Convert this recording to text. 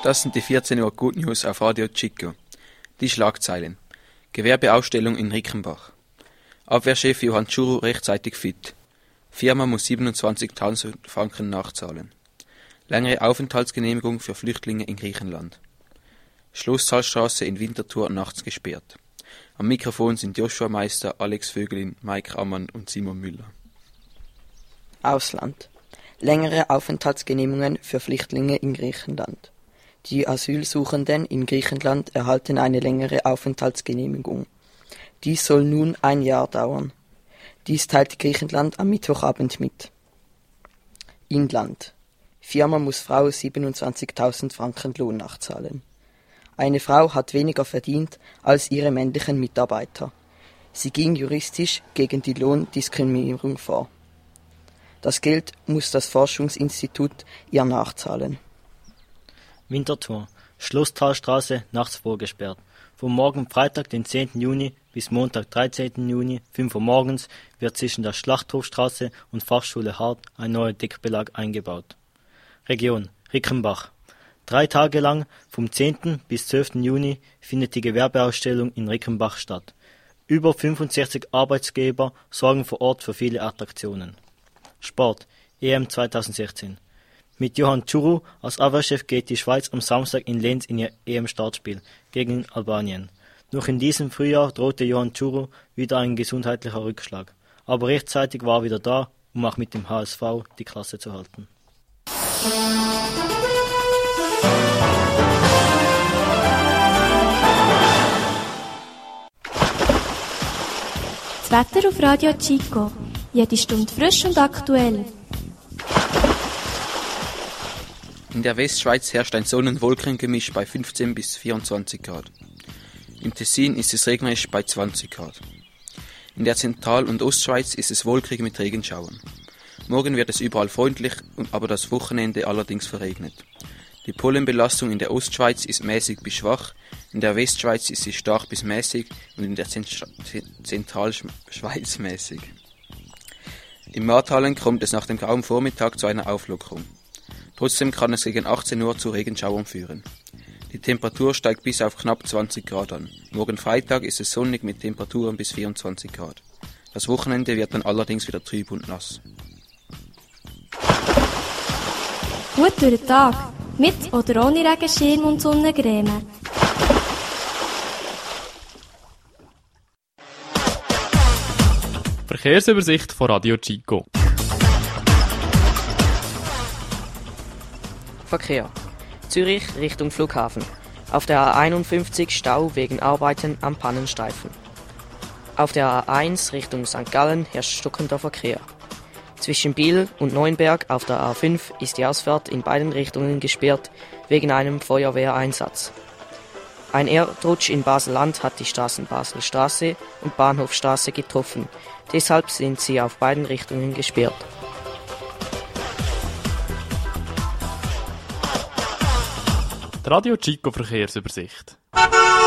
Das sind die 14 Uhr Good News auf Radio Chico. Die Schlagzeilen. Gewerbeausstellung in Rickenbach. Abwehrchef Johann Tschuru rechtzeitig fit. Firma muss 27.000 Franken nachzahlen. Längere Aufenthaltsgenehmigung für Flüchtlinge in Griechenland. Schlosstalstraße in Winterthur nachts gesperrt. Am Mikrofon sind Joshua Meister, Alex Vögelin, Mike Ammann und Simon Müller. Ausland. Längere Aufenthaltsgenehmigungen für Flüchtlinge in Griechenland. Die Asylsuchenden in Griechenland erhalten eine längere Aufenthaltsgenehmigung. Dies soll nun 1 Jahr dauern. Dies teilt Griechenland am Mittwochabend mit. Inland. Firma muss Frau 27.000 Franken Lohn nachzahlen. Eine Frau hat weniger verdient als ihre männlichen Mitarbeiter. Sie ging juristisch gegen die Lohndiskriminierung vor. Das Geld muss das Forschungsinstitut ihr nachzahlen. Winterthur. Schlosstalstraße nachts vorgesperrt. Vom morgen Freitag, den 10. Juni bis Montag, 13. Juni, 5 Uhr morgens, wird zwischen der Schlachthofstraße und Fachschule Hart ein neuer Deckbelag eingebaut. Region Rickenbach. 3 Tage lang, vom 10. bis 12. Juni, findet die Gewerbeausstellung in Rickenbach statt. Über 65 Arbeitgeber sorgen vor Ort für viele Attraktionen. Sport, EM 2016. Mit Johann Tschuru als Abwehrchef geht die Schweiz am Samstag in Lenz in ihr EM-Startspiel gegen Albanien. Noch in diesem Frühjahr drohte Johann Tschuru wieder ein gesundheitlicher Rückschlag. Aber rechtzeitig war er wieder da, um auch mit dem HSV die Klasse zu halten. Das Wetter auf Radio Chico. Jede Stunde frisch und aktuell. In der Westschweiz herrscht ein Sonnen- und Wolkengemisch bei 15 bis 24 Grad. Im Tessin ist es regnerisch bei 20 Grad. In der Zentral- und Ostschweiz ist es wolkig mit Regenschauern. Morgen wird es überall freundlich, aber das Wochenende allerdings verregnet. Die Pollenbelastung in der Ostschweiz ist mäßig bis schwach, in der Westschweiz ist sie stark bis mäßig und in der Zentralschweiz mäßig. Im Martalen kommt es nach dem grauen Vormittag zu einer Auflockerung. Trotzdem kann es gegen 18 Uhr zu Regenschauern führen. Die Temperatur steigt bis auf knapp 20 Grad an. Morgen Freitag ist es sonnig mit Temperaturen bis 24 Grad. Das Wochenende wird dann allerdings wieder trüb und nass. Gut durch den Tag. Mit oder ohne Regenschirm und Sonnencreme. Verkehrsübersicht von Radio Chico. Verkehr. Zürich Richtung Flughafen. Auf der A51 Stau wegen Arbeiten am Pannenstreifen. Auf der A1 Richtung St. Gallen herrscht stockender Verkehr. Zwischen Biel und Neuenberg auf der A5 ist die Ausfahrt in beiden Richtungen gesperrt wegen einem Feuerwehreinsatz. Ein Erdrutsch in Basel-Land hat die Straßen Baselstraße und Bahnhofstraße getroffen. Deshalb sind sie auf beiden Richtungen gesperrt. Die Radio Chico Verkehrsübersicht.